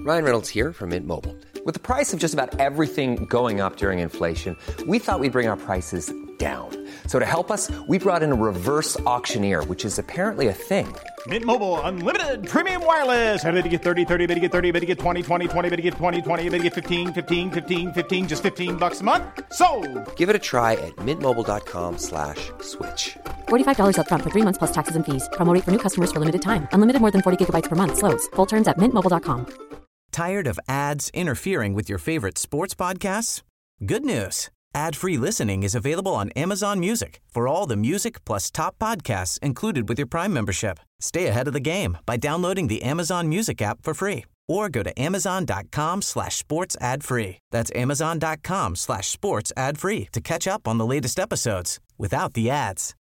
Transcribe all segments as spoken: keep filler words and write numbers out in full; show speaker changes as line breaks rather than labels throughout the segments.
Ryan Reynolds here from Mint Mobile. With the price of just about everything going up during inflation, we thought we'd bring our prices down. So to help us, we brought in a reverse auctioneer, which is apparently a thing.
Mint Mobile Unlimited Premium Wireless. How to get thirty, thirty, how to get thirty, how to get twenty, twenty, twenty, how to get twenty, twenty, how to get fifteen, fifteen, fifteen, fifteen, just fifteen bucks a month? Sold!
Give it a try at mintmobile.com slash switch.
forty-five dollars up front for three months plus taxes and fees. Promo rate for new customers for limited time. Unlimited more than forty gigabytes per month. Slows full terms at mint mobile dot com.
Tired of ads interfering with your favorite sports podcasts? Good news. Ad-free listening is available on Amazon Music for all the music plus top podcasts included with your Prime membership. Stay ahead of the game by downloading the Amazon Music app for free or go to amazon.com slash sports ad free. That's amazon.com slash sports ad free to catch up on the latest episodes without the ads.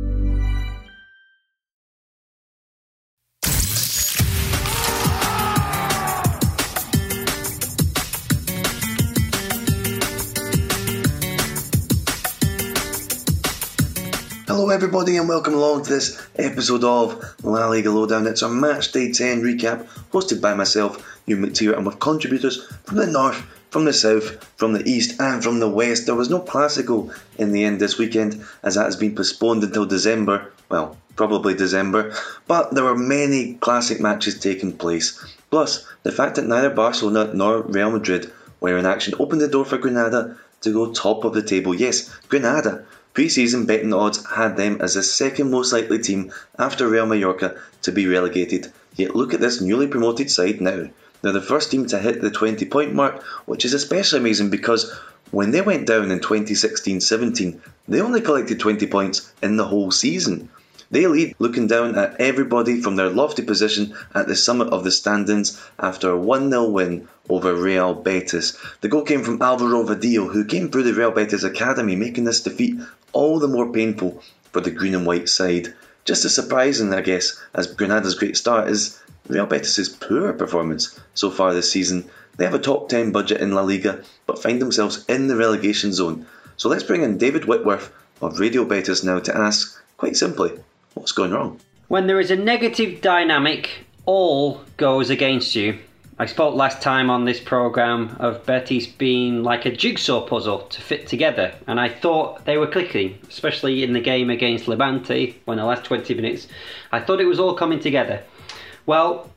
Hello everybody and welcome along to this episode of La Liga Lowdown. It's our match day ten recap hosted by myself, Hugh McTeer, and with contributors from the north, from the south, from the east and from the west. There was no Clásico in the end this weekend as that has been postponed until December, well, probably December, but there were many classic matches taking place. Plus, the fact that neither Barcelona nor Real Madrid were in action opened the door for Granada to go top of the table. Yes, Granada. Pre-season betting odds had them as the second most likely team after Real Mallorca to be relegated. Yet look at this newly promoted side now. They're the first team to hit the twenty point mark, which is especially amazing because when they went down in twenty sixteen seventeen, they only collected twenty points in the whole season. They lead, looking down at everybody from their lofty position at the summit of the standings after a one nil win over Real Betis. The goal came from Alvaro Vadillo, who came through the Real Betis academy, making this defeat all the more painful for the green and white side. Just as surprising, I guess, as Granada's great start is Real Betis' poor performance so far this season. They have a top ten budget in La Liga, but find themselves in the relegation zone. So let's bring in David Whitworth of Radio Betis now to ask, quite simply, what's going wrong?
When there is a negative dynamic, all goes against you. I spoke last time on this programme of Betis being like a jigsaw puzzle to fit together, and I thought they were clicking, especially in the game against Levante when the last twenty minutes. I thought it was all coming together. Well,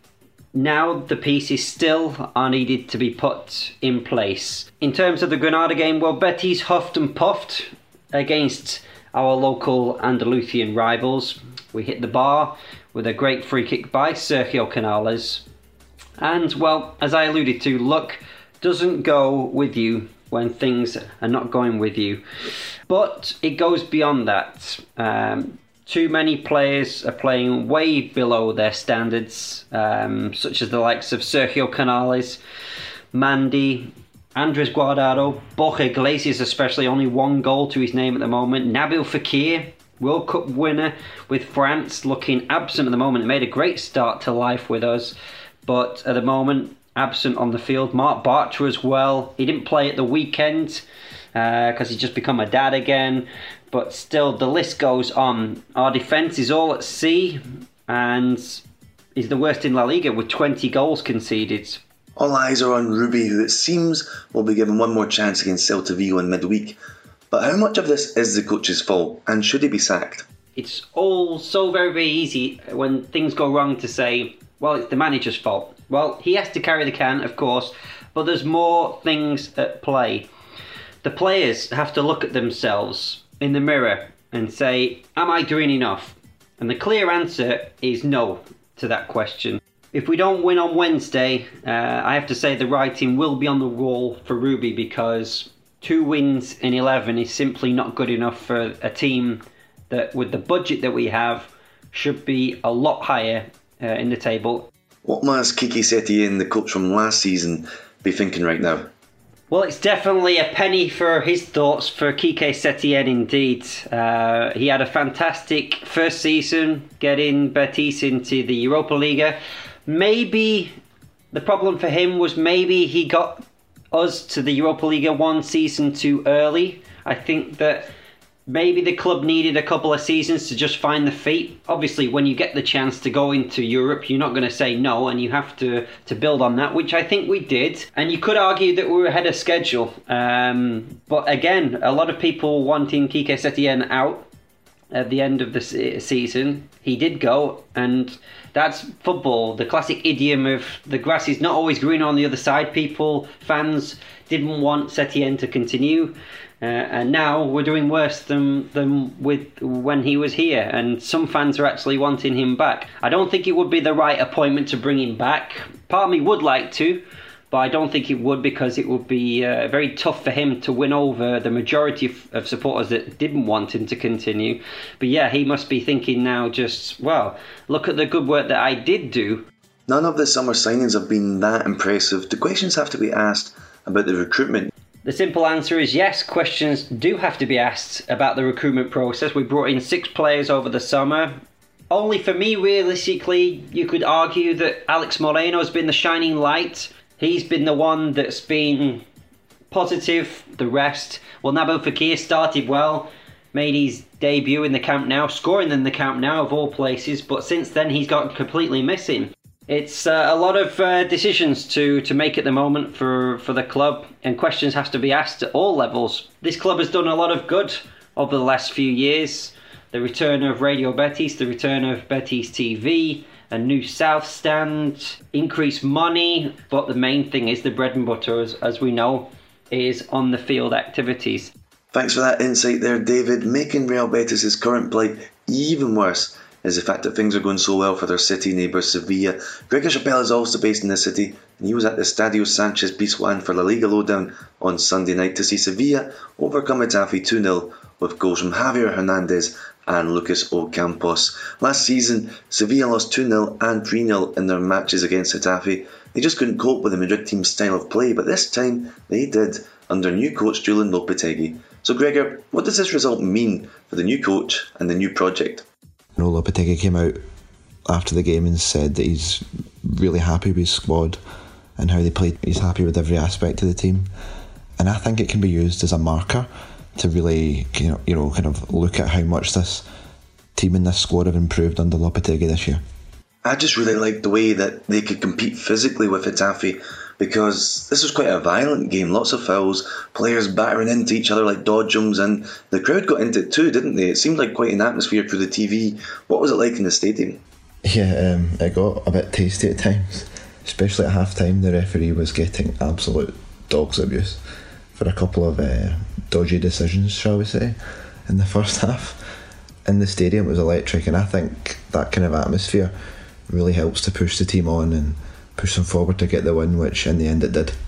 now the pieces still are needed to be put in place. In terms of the Granada game, well, Betis huffed and puffed against our local Andalusian rivals. We hit the bar with a great free kick by Sergio Canales. And, well, as I alluded to, luck doesn't go with you when things are not going with you. But it goes beyond that. Um, too many players are playing way below their standards, um, such as the likes of Sergio Canales, Mandy, Andres Guardado, Borja Iglesias especially, only one goal to his name at the moment. Nabil Fekir, World Cup winner with France, looking absent at the moment. It made a great start to life with us, but at the moment, absent on the field. Mark Bartra as well. He didn't play at the weekend because uh, he's just become a dad again. But still, the list goes on. Our defence is all at sea and is the worst in La Liga with twenty goals conceded.
All eyes are on Rubi, who it seems will be given one more chance against Celta Vigo in midweek. But how much of this is the coach's fault, and should he be sacked?
It's all so very, very easy when things go wrong to say, well, it's the manager's fault. Well, he has to carry the can, of course, but there's more things at play. The players have to look at themselves in the mirror and say, am I doing enough? And the clear answer is no to that question. If we don't win on Wednesday, uh, I have to say the writing will be on the wall for Rubi, because two wins in eleven is simply not good enough for a team that, with the budget that we have, should be a lot higher uh, in the table.
What must Kiki Setien, the coach from last season, be thinking right now?
Well, it's definitely a penny for his thoughts for Kike Setien indeed. Uh, he had a fantastic first season, getting Betis into the Europa Liga. Maybe the problem for him was maybe he got us to the Europa Liga one season too early. I think that maybe the club needed a couple of seasons to just find the feet. Obviously, when you get the chance to go into Europe, you're not going to say no, and you have to, to build on that, which I think we did. And you could argue that we were ahead of schedule. Um, but again, a lot of people wanting Quique Setien out at the end of the season. He did go, and that's football. The classic idiom of the grass is not always green on the other side. People, fans, didn't want Setien to continue. Uh, and now we're doing worse than than with when he was here, and some fans are actually wanting him back. I don't think it would be the right appointment to bring him back. Part of me would like to, but I don't think it would, because it would be uh, very tough for him to win over the majority of, of supporters that didn't want him to continue. But yeah, he must be thinking now just, well, look at the good work that I did do.
None of the summer signings have been that impressive. Do questions have to be asked about the recruitment?
The simple answer is yes, questions do have to be asked about the recruitment process. We brought in six players over the summer. Only for me, realistically, you could argue that Alex Moreno has been the shining light. He's been the one that's been positive. The rest, well, Nabil Fekir started well, made his debut in the Camp Nou, scoring in the Camp Nou of all places, but since then he's got completely missing. It's uh, a lot of uh, decisions to, to make at the moment for, for the club, and questions have to be asked at all levels. This club has done a lot of good over the last few years. The return of Radio Betis, the return of Betis T V, a new South stand, increased money, but the main thing is the bread and butter, as, as we know, is on the field activities.
Thanks for that insight there, David. Making Real Betis' current plight even worse is the fact that things are going so well for their city neighbour Sevilla. Gregor Chappelle is also based in the city, and he was at the Estadio Sanchez Pizjuan for La Liga Lowdown on Sunday night to see Sevilla overcome Getafe two nil with goals from Javier Hernandez and Lucas Ocampos. Last season, Sevilla lost two nil and three nil in their matches against Getafe. They just couldn't cope with the Madrid team's style of play, but this time they did, under new coach Julen Lopetegui. So Gregor, what does this result mean for the new coach and the new project?
You know, Lopetegui came out after the game and said that he's really happy with his squad and how they played. He's happy with every aspect of the team, and I think it can be used as a marker to really, you know, you know, kind of look at how much this team and this squad have improved under Lopetegui this year.
I just really liked the way that they could compete physically with Getafe, because this was quite a violent game, lots of fouls, players battering into each other like dodgems, and the crowd got into it too, didn't they? It seemed like quite an atmosphere through the T V. What was it like in the stadium?
Yeah, um, it got a bit tasty at times, especially at half time. The referee was getting absolute dog's abuse for a couple of uh, dodgy decisions, shall we say, in the first half. In the stadium it was electric, and I think that kind of atmosphere really helps to push the team on and push them forward to get the win, which in the end it did.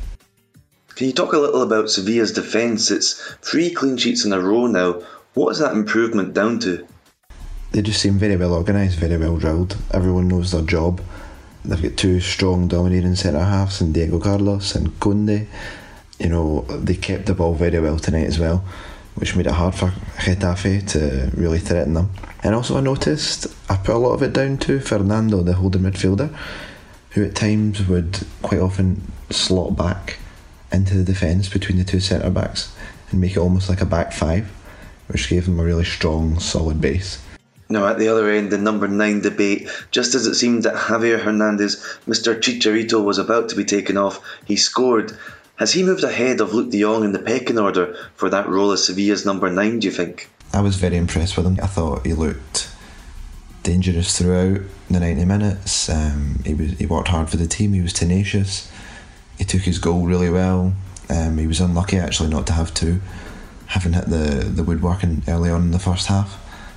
Can you talk a little about Sevilla's defence? It's three clean sheets in a row now. What is that improvement down to?
They just seem very well organised, very well drilled. Everyone knows their job. They've got two strong dominating centre halves in Diego Carlos and Koundé. You know, they kept the ball very well tonight as well, which made it hard for Getafe to really threaten them. And also I noticed, I put a lot of it down to Fernando, the holding midfielder, who at times would quite often slot back into the defence between the two centre-backs and make it almost like a back five, which gave them a really strong, solid base.
Now at the other end, the number nine debate, just as it seemed that Javier Hernandez, Mister Chicharito, was about to be taken off, he scored. Has he moved ahead of Luke de Jong in the pecking order for that role as Sevilla's number nine, do you think?
I was very impressed with him. I thought he looked dangerous throughout the ninety minutes. Um, he was he worked hard for the team. He was tenacious. He took his goal really well. Um, he was unlucky actually not to have two, having hit the, the woodworking early on in the first half.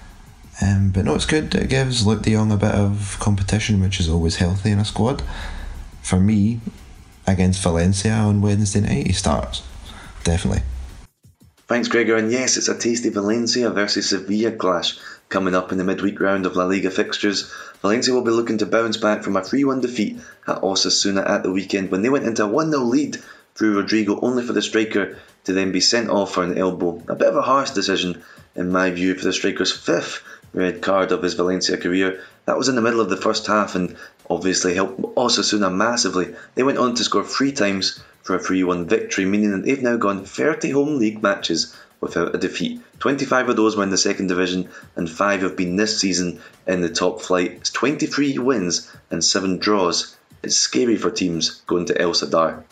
Um, but no, it's good. It gives Luke de Jong a bit of competition, which is always healthy in a squad. For me, against Valencia on Wednesday night, he starts. Definitely.
Thanks, Gregor. And yes, it's a tasty Valencia versus Sevilla clash coming up in the midweek round of La Liga fixtures. Valencia will be looking to bounce back from a three one defeat at Osasuna at the weekend when they went into a one nil lead through Rodrigo, only for the striker to then be sent off for an elbow. A bit of a harsh decision, in my view, for the striker's fifth red card of his Valencia career. That was in the middle of the first half and obviously helped Osasuna massively. They went on to score three times for a three one victory, meaning that they've now gone thirty home league matches without a defeat. twenty-five of those were in the second division, and five have been this season in the top flight. It's twenty-three wins and seven draws. It's scary for teams going to El Sadar.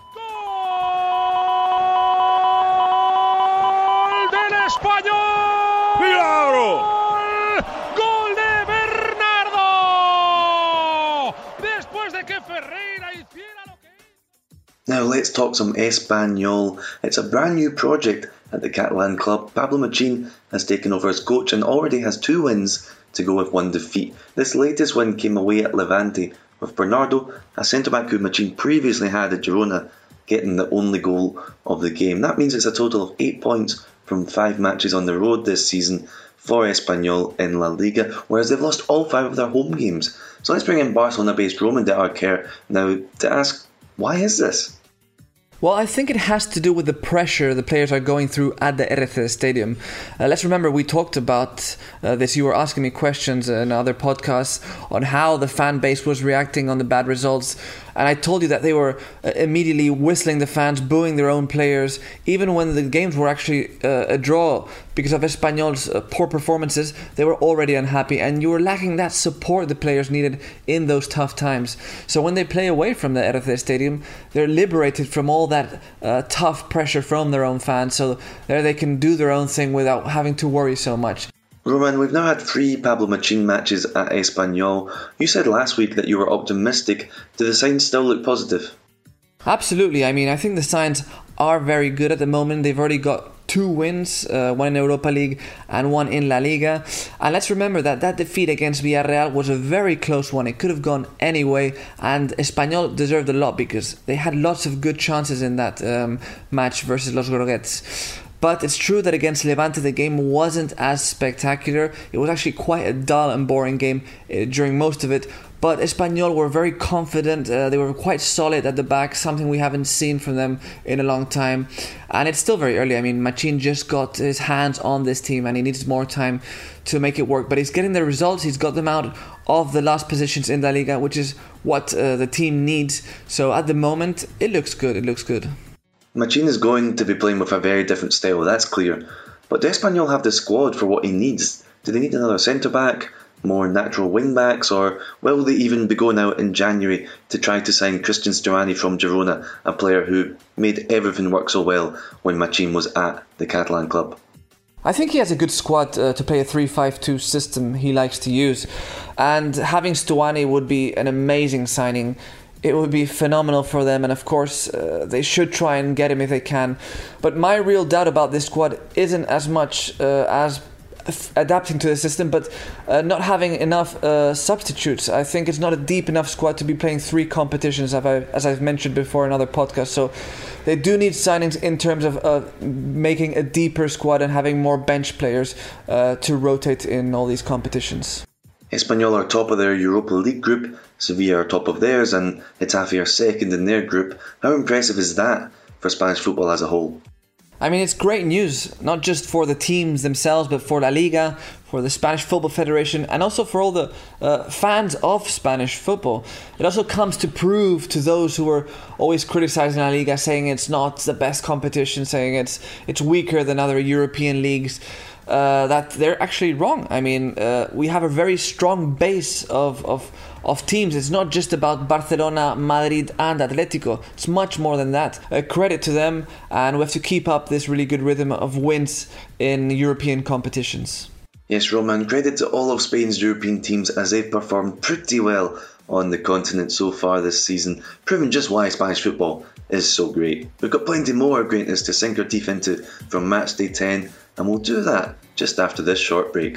Now let's talk some Espanyol. It's a brand new project at the Catalan club. Pablo Machin has taken over as coach and already has two wins to go with one defeat. This latest win came away at Levante, with Bernardo, a centre-back who Machin previously had at Girona, getting the only goal of the game. That means it's a total of eight points from five matches on the road this season for Espanyol in La Liga, whereas they've lost all five of their home games. So let's bring in Barcelona-based Roman de Arquer now to ask, why is this?
Well, I think it has to do with the pressure the players are going through at the R C Stadium. Uh, let's remember, we talked about uh, this. You were asking me questions in other podcasts on how the fan base was reacting on the bad results. And I told you that they were uh, immediately whistling the fans, booing their own players, even when the games were actually uh, a draw. Because of Espanyol's uh, poor performances, they were already unhappy, and you were lacking that support the players needed in those tough times. So when they play away from the R C Stadium, they're liberated from all that uh, tough pressure from their own fans, so there they can do their own thing without having to worry so much.
Roman, we've now had three Pablo Machin matches at Espanyol. You said last week that you were optimistic. Do the signs still look positive?
Absolutely. I mean, I think the signs are very good at the moment. They've already got two wins, uh, one in Europa League and one in La Liga. And let's remember that that defeat against Villarreal was a very close one. It could have gone any way, and Espanyol deserved a lot because they had lots of good chances in that um, match versus Los Groguets. But it's true that against Levante the game wasn't as spectacular. It was actually quite a dull and boring game uh, during most of it. But Espanyol were very confident. Uh, they were quite solid at the back, something we haven't seen from them in a long time. And it's still very early. I mean, Machin just got his hands on this team and he needs more time to make it work. But he's getting the results. He's got them out of the last positions in La Liga, which is what uh, the team needs. So at the moment, it looks good. It looks good.
Machin is going to be playing with a very different style, that's clear. But does Espanyol have the squad for what he needs? Do they need another centre-back, more natural wing-backs, or will they even be going out in January to try to sign Christian Stuani from Girona, a player who made everything work so well when Machin was at the Catalan club?
I think he has a good squad uh, to play a three five two system he likes to use. And having Stuani would be an amazing signing. It would be phenomenal for them, and of course uh, they should try and get him if they can. But my real doubt about this squad isn't as much uh, as f- adapting to the system, but uh, not having enough uh, substitutes. I think it's not a deep enough squad to be playing three competitions, as I've, as I've mentioned before in other podcasts. So they do need signings in terms of uh, making a deeper squad and having more bench players uh, to rotate in all these competitions.
Espanyol are top of their Europa League group, Sevilla are top of theirs, and Getafe are second in their group. How impressive is that for Spanish football as a whole?
I mean, it's great news, not just for the teams themselves, but for La Liga, for the Spanish Football Federation, and also for all the uh, fans of Spanish football. It also comes to prove to those who were always criticizing La Liga, saying it's not the best competition, saying it's it's weaker than other European leagues, uh, that they're actually wrong. I mean, uh, we have a very strong base of, of of teams. It's not just about Barcelona, Madrid and Atletico. It's much more than that. A credit to them, and we have to keep up this really good rhythm of wins in European competitions.
Yes, Roman, credit to all of Spain's European teams as they've performed pretty well on the continent so far this season, proving just why Spanish football is so great. We've got plenty more greatness to sink our teeth into from Matchday ten, and we'll do that just after this short break.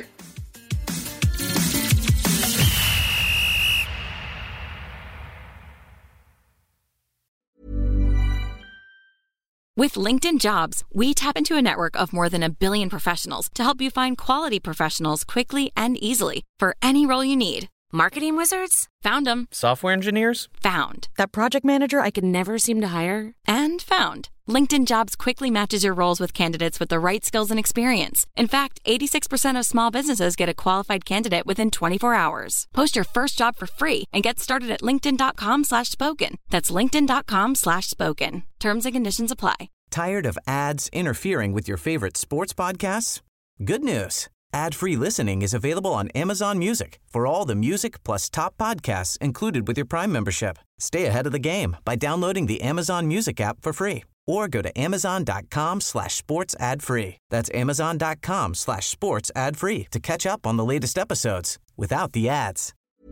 With LinkedIn Jobs, we tap into a network of more than a billion professionals to help you find quality professionals quickly and easily for any role you need. Marketing wizards? Found them.
Software engineers?
Found. That project manager I could never seem to hire? And found. LinkedIn Jobs quickly matches your roles with candidates with the right skills and experience. In fact, eighty-six percent of small businesses get a qualified candidate within twenty-four hours. Post your first job for free and get started at linkedin.com slash spoken. That's linkedin.com slash spoken. Terms and conditions apply.
Tired of ads interfering with your favorite sports podcasts? Good news. Ad-free listening is available on Amazon Music for all the music plus top podcasts included with your Prime membership. Stay ahead of the game by downloading the Amazon Music app for free or go to amazon.com slash sports ad free. That's amazon.com slash sports ad free to catch up on the latest episodes without the ads.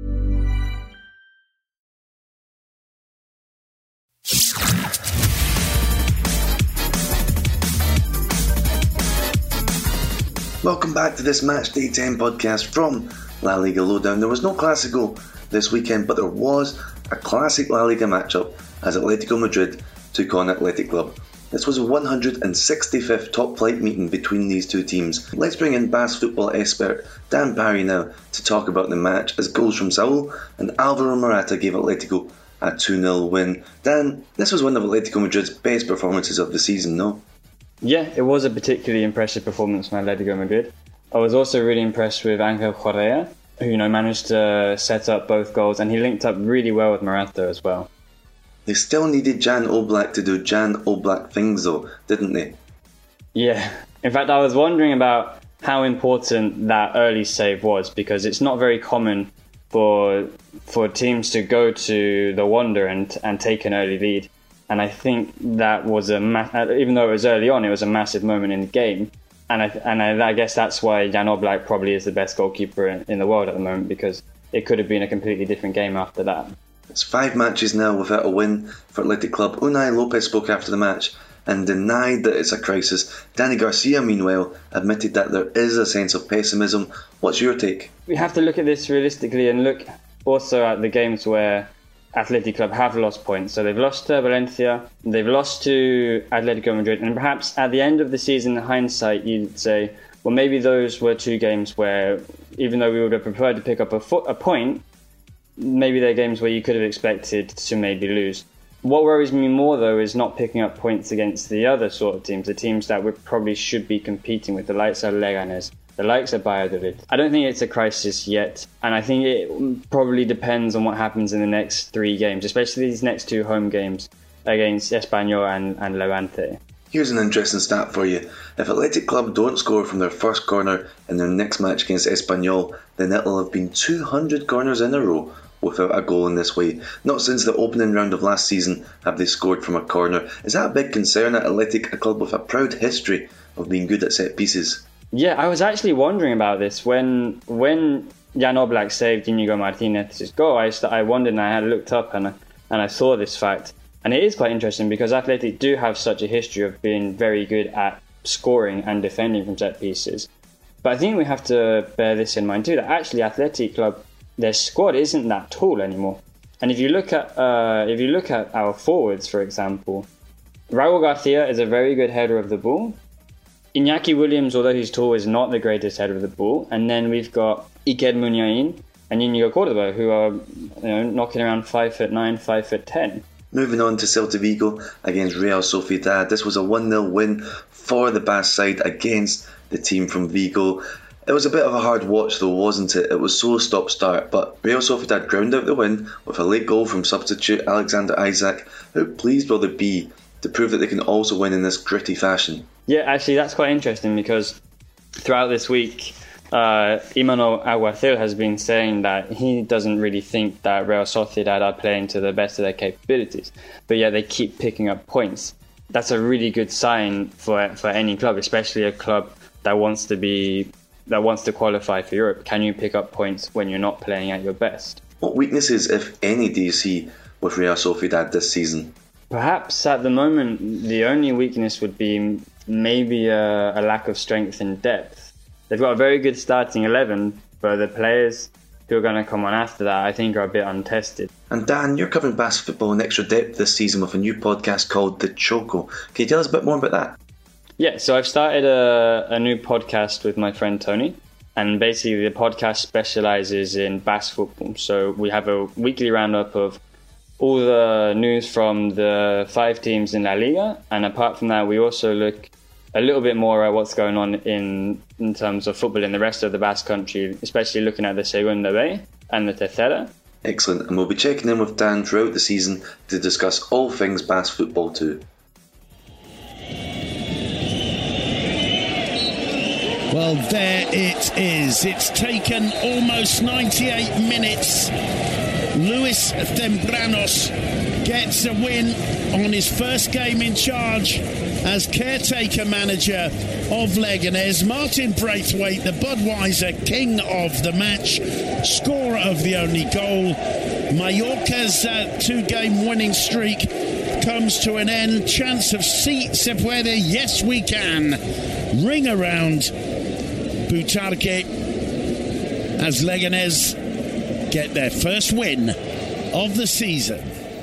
Welcome back to this Match Day ten podcast from La Liga Lowdown. There was no Clásico this weekend, but there was a classic La Liga matchup as Atletico Madrid took on Athletic Club. This was a one hundred sixty-fifth top flight meeting between these two teams. Let's bring in Basque football expert Dan Parry now to talk about the match, as goals from Saúl and Alvaro Morata gave Atletico a two nil win. Dan, this was one of Atletico Madrid's best performances of the season, no?
Yeah, it was a particularly impressive performance from Atletico Madrid. I was also really impressed with Angel Correa, who you know managed to set up both goals, and he linked up really well with Morata as well.
They still needed Jan Oblak to do Jan Oblak things though, didn't they?
Yeah, in fact I was wondering about how important that early save was, because it's not very common for for teams to go to the Wanda and, and take an early lead. And I think that was a ma- even though it was early on, it was a massive moment in the game. And I and I, I guess that's why Jan Oblak probably is the best goalkeeper in, in the world at the moment, because it could have been a completely different game after that.
It's five matches now without a win for Athletic Club. Unai Lopez spoke after the match and denied that it's a crisis. Danny Garcia, meanwhile, admitted that there is a sense of pessimism. What's your take?
We have to look at this realistically and look also at the games where Athletic Club have lost points. So they've lost to Valencia, they've lost to Atletico Madrid, and perhaps at the end of the season, in hindsight, you'd say, well, maybe those were two games where, even though we would have preferred to pick up a, fo- a point, maybe they're games where you could have expected to maybe lose. What worries me more, though, is not picking up points against the other sort of teams, the teams that we probably should be competing with, the likes of Leganes, the likes of Valladolid. I don't think it's a crisis yet, and I think it probably depends on what happens in the next three games, especially these next two home games against Espanyol and, and Levante.
Here's an interesting stat for you. If Athletic Club don't score from their first corner in their next match against Espanyol, then it'll have been two hundred corners in a row without a goal in this way. Not since the opening round of last season have they scored from a corner. Is that a big concern at Athletic, a club with a proud history of being good at set pieces?
Yeah, I was actually wondering about this. When when Jan Oblak saved Inigo Martinez's goal, I, I wondered, and I had looked up and, and I saw this fact. And it is quite interesting because Athletic do have such a history of being very good at scoring and defending from set pieces. But I think we have to bear this in mind too, that actually Athletic Club, their squad isn't that tall anymore. And if you look at uh, if you look at our forwards, for example, Raúl García is a very good header of the ball. Iñaki Williams, although he's tall, is not the greatest header of the ball. And then we've got Iker Muniain and Íñigo Córdoba, who are you know knocking around five foot nine, five foot ten.
Moving on to Celta Vigo against Real Sociedad. This was a one nil win for the Basque side against the team from Vigo. It was a bit of a hard watch though, wasn't it? It was so stop-start, but Real Sociedad ground out the win with a late goal from substitute Alexander Isaac. How pleased will they be to prove that they can also win in this gritty fashion?
Yeah, actually that's quite interesting because throughout this week, uh, Imanol Alguacil has been saying that he doesn't really think that Real Sociedad are playing to the best of their capabilities, but yet they keep picking up points. That's a really good sign for for any club, especially a club that wants to be that wants to qualify for Europe. Can you pick up points when you're not playing at your best?
What weaknesses, if any, do you see with Real Sociedad this season?
Perhaps at the moment the only weakness would be maybe a, a lack of strength and depth. They've got a very good starting eleven, but the players who are going to come on after that I think are a bit untested.
And Dan, you're covering Basque football in extra depth this season with a new podcast called The Choco. Can you tell us a bit more about that?
Yeah, so I've started a, a new podcast with my friend Tony, and basically the podcast specialises in Basque football. So we have a weekly roundup of all the news from the five teams in La Liga, and apart from that we also look a little bit more at what's going on in in terms of football in the rest of the Basque country, especially looking at the Segunda B and the Tercera.
Excellent, and we'll be checking in with Dan throughout the season to discuss all things Basque football too.
Well, there it is. It's taken almost ninety-eight minutes. Luis Zambranos gets a win on his first game in charge as caretaker manager of Leganés. Martin Braithwaite, the Budweiser king of the match, scorer of the only goal. Mallorca's uh, two-game winning streak comes to an end. Chance of Si Se Puede, yes we can. Ring around Butarque as Leganés get their first win of the season.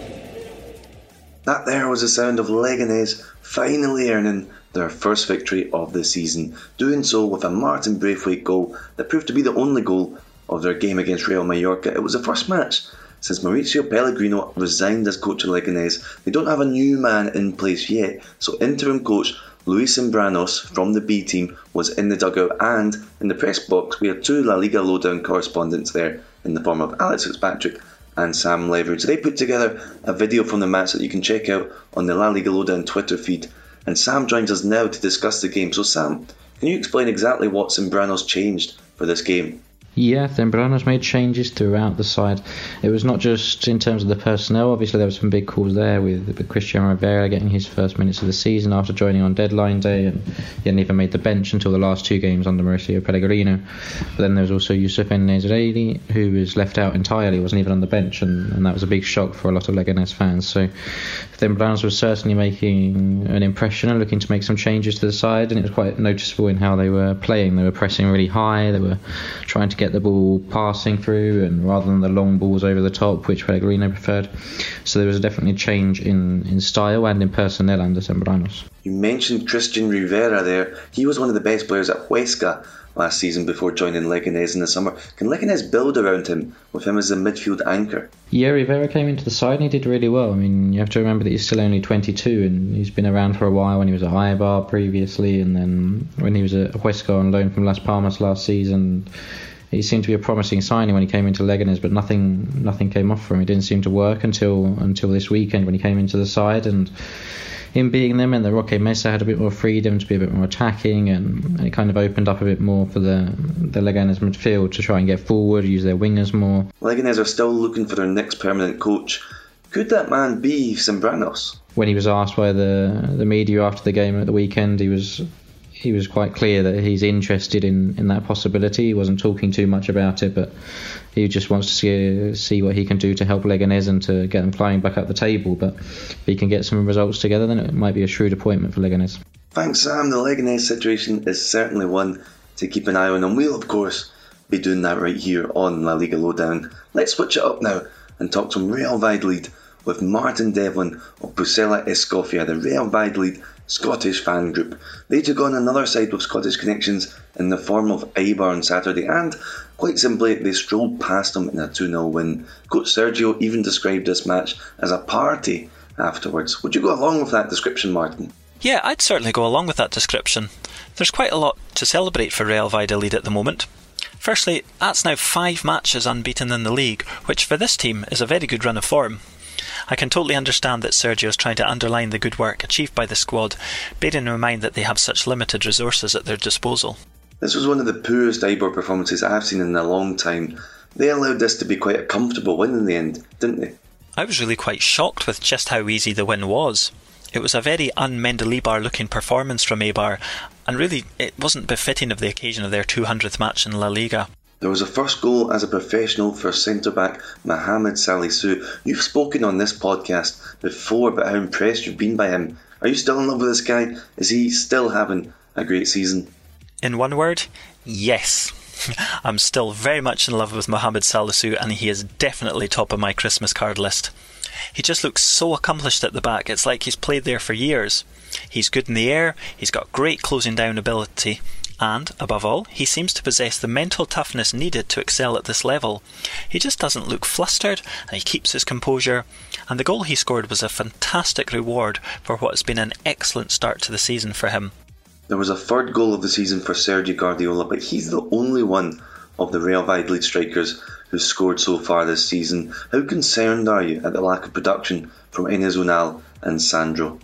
That there was the sound of Leganés finally earning their first victory of the season, doing so with a Martin Braithwaite goal that proved to be the only goal of their game against Real Mallorca. It was the first match since Mauricio Pellegrino resigned as coach of Leganés. They don't have a new man in place yet, so interim coach Luis Zambranos from the B team was in the dugout, and in the press box we had two La Liga Lowdown correspondents there in the form of Alex Fitzpatrick and Sam Leveridge. They put together a video from the match that you can check out on the La Liga Lowdown Twitter feed, and Sam joins us now to discuss the game. So Sam, can you explain exactly what Zambranos changed for this game?
Yeah, Zambranos made changes throughout the side. It was not just in terms of the personnel. Obviously, there were some big calls there with, with Christian Rivera getting his first minutes of the season after joining on deadline day, and he hadn't even made the bench until the last two games under Mauricio Pellegrino. But then there was also Youssef En-Nesyri, who was left out entirely, wasn't even on the bench, and, and that was a big shock for a lot of Leganés fans. So Zambranos was certainly making an impression and looking to make some changes to the side, and it was quite noticeable in how they were playing. They were pressing really high, they were trying to get the ball passing through, and rather than the long balls over the top, which Pellegrino preferred. So there was definitely a change in, in style and in personnel under Zambranos.
You mentioned Christian Rivera there. He was one of the best players at Huesca last season before joining Leganés in the summer. Can Leganés build around him with him as a midfield anchor?
Yeah, Rivera came into the side and he did really well. I mean, you have to remember that he's still only twenty-two and he's been around for a while when he was at Eibar previously, and then when he was at Huesca on loan from Las Palmas last season. He seemed to be a promising signing when he came into Leganés, but nothing nothing came off for him. It didn't seem to work until until this weekend when he came into the side, and him being them and the Roque Mesa had a bit more freedom to be a bit more attacking, and, and it kind of opened up a bit more for the, the Leganés midfield to try and get forward, use their wingers more.
Leganés are still looking for their next permanent coach. Could that man be Zambranos?
When he was asked by the the media after the game at the weekend, he was he was quite clear that he's interested in, in that possibility. He wasn't talking too much about it, but he just wants to see see what he can do to help Leganés and to get them flying back up the table. But if he can get some results together, then it might be a shrewd appointment for Leganés.
Thanks, Sam. The Leganés situation is certainly one to keep an eye on, and we'll, of course, be doing that right here on La Liga Lowdown. Let's switch it up now and talk some Real Valladolid with Martin Devlin of Pucela Escofia, the Real Valladolid Scottish fan group. They took on another side with Scottish connections in the form of Eibar on Saturday, and quite simply they strolled past them in a two nil win. Coach Sergio even described this match as a party afterwards. Would you go along with that description, Martin?
Yeah, I'd certainly go along with that description. There's quite a lot to celebrate for Real Valladolid at the moment. Firstly, that's now five matches unbeaten in the league, which for this team is a very good run of form. I can totally understand that Sergio's trying to underline the good work achieved by the squad, bearing in mind that they have such limited resources at their disposal.
This was one of the poorest Eibar performances I've seen in a long time. They allowed this to be quite a comfortable win in the end, didn't they?
I was really quite shocked with just how easy the win was. It was a very un-Mendilibar looking performance from Eibar, and really it wasn't befitting of the occasion of their two hundredth match in La Liga.
There was a first goal as a professional for centre-back Mohamed Salisu. You've spoken on this podcast before about how impressed you've been by him. Are you still in love with this guy? Is he still having a great season?
In one word, yes. I'm still very much in love with Mohamed Salisu, and he is definitely top of my Christmas card list. He just looks so accomplished at the back. It's like he's played there for years. He's good in the air, he's got great closing down ability, and, above all, he seems to possess the mental toughness needed to excel at this level. He just doesn't look flustered, and he keeps his composure, and the goal he scored was a fantastic reward for what has been an excellent start to the season for him.
There was a third goal of the season for Sergio Guardiola, but he's the only one of the Real Valladolid strikers who's scored so far this season. How concerned are you at the lack of production from Enes Unal and Sandro?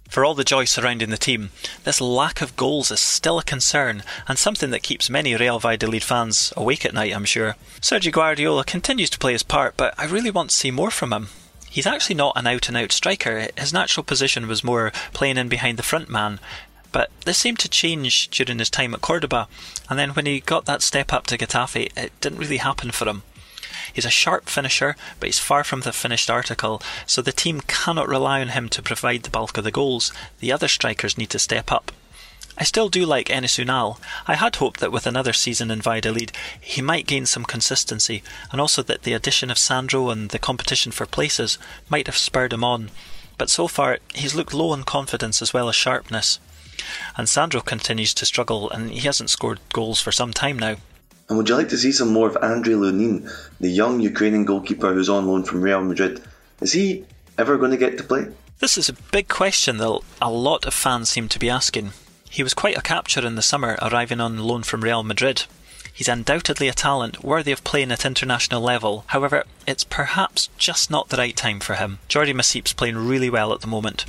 For all the joy surrounding the team, this lack of goals is still a concern and something that keeps many Real Valladolid fans awake at night, I'm sure. Sergio Guardiola continues to play his part, but I really want to see more from him. He's actually not an out-and-out striker. His natural position was more playing in behind the front man, but this seemed to change during his time at Cordoba, and then when he got that step up to Getafe, it didn't really happen for him. He's a sharp finisher, but he's far from the finished article, so the team cannot rely on him to provide the bulk of the goals. The other strikers need to step up. I still do like Enes Unal. I had hoped that with another season in Valladolid, he might gain some consistency, and also that the addition of Sandro and the competition for places might have spurred him on. But so far, he's looked low in confidence as well as sharpness. And Sandro continues to struggle, and he hasn't scored goals for some time now.
And would you like to see some more of Andrei Lunin, the young Ukrainian goalkeeper who's on loan from Real Madrid? Is he ever going to get to play?
This is a big question that a lot of fans seem to be asking. He was quite a capture in the summer, arriving on loan from Real Madrid. He's undoubtedly a talent worthy of playing at international level. However, it's perhaps just not the right time for him. Jordi Masip's playing really well at the moment.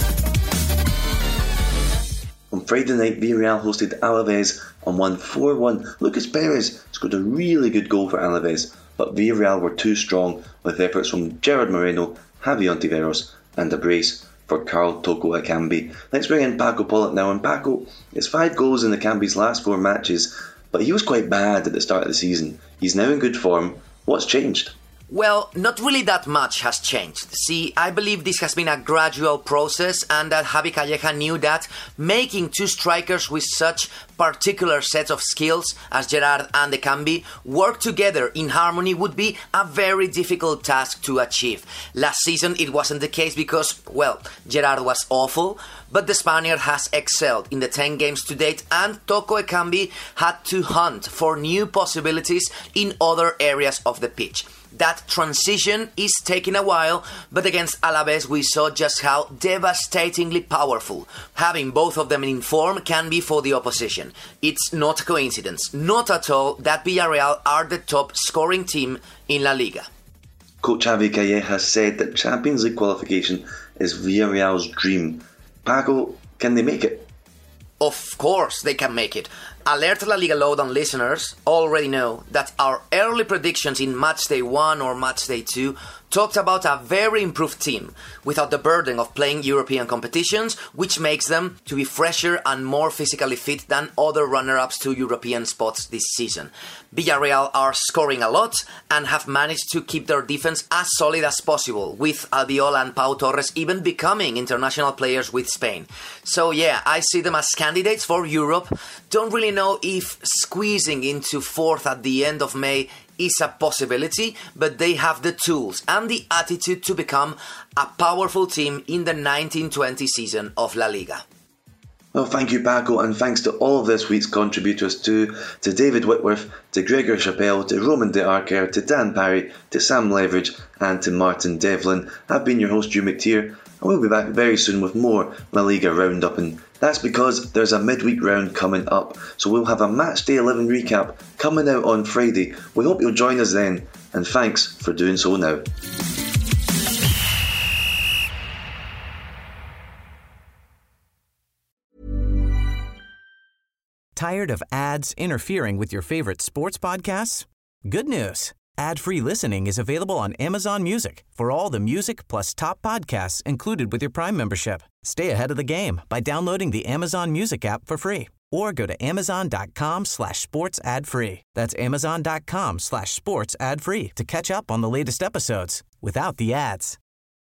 On Friday night, Villarreal hosted Alaves and won four one. Lucas Perez scored a really good goal for Alaves, but Villarreal were too strong with efforts from Gerard Moreno, Javi Ontiveros and a brace for Carl Toko Ekambi. Let's bring in Paco Pollitt now, and Paco, it's five goals in Ekambi's last four matches, but he was quite bad at the start of the season. He's now in good form. What's changed?
Well, not really that much has changed. See, I believe this has been a gradual process and that Javi Calleja knew that making two strikers with such particular sets of skills as Gerard and Ekambi work together in harmony would be a very difficult task to achieve. Last season it wasn't the case because, well, Gerard was awful, but the Spaniard has excelled in the ten games to date, and Toko Ekambi had to hunt for new possibilities in other areas of the pitch. That transition is taking a while, but against Alaves we saw just how devastatingly powerful having both of them in form can be for the opposition. It's not a coincidence, not at all, that Villarreal are the top scoring team in La Liga.
Coach Javi Calleja said that Champions League qualification is Villarreal's dream. Paco, can they make it?
Of course they can make it. Alert La Liga Lowdown listeners already know that our early predictions in Matchday one or Matchday two talked about a very improved team, without the burden of playing European competitions, which makes them to be fresher and more physically fit than other runner-ups to European spots this season. Villarreal are scoring a lot and have managed to keep their defense as solid as possible, with Albiol and Pau Torres even becoming international players with Spain. So yeah, I see them as candidates for Europe. Don't really know if squeezing into fourth at the end of May is a possibility, but they have the tools and the attitude to become a powerful team in the nineteen twenty season of La Liga.
Well, thank you, Paco, and thanks to all of this week's contributors too, to David Whitworth, to Gregor Chappelle, to Roman de Arker, to Dan Parry, to Sam Leverage, and to Martin Devlin. I've been your host, Hugh McTeer, and we'll be back very soon with more La Liga Roundup, and that's because there's a midweek round coming up, so we'll have a Matchday eleven recap coming out on Friday. We hope you'll join us then, and thanks for doing so now.
Tired of ads interfering with your favorite sports podcasts? Good news. Ad-free listening is available on Amazon Music for all the music plus top podcasts included with your Prime membership. Stay ahead of the game by downloading the Amazon Music app for free or go to amazon.com slash sports ad free. That's amazon.com slash sports ad free to catch up on the latest episodes without the ads.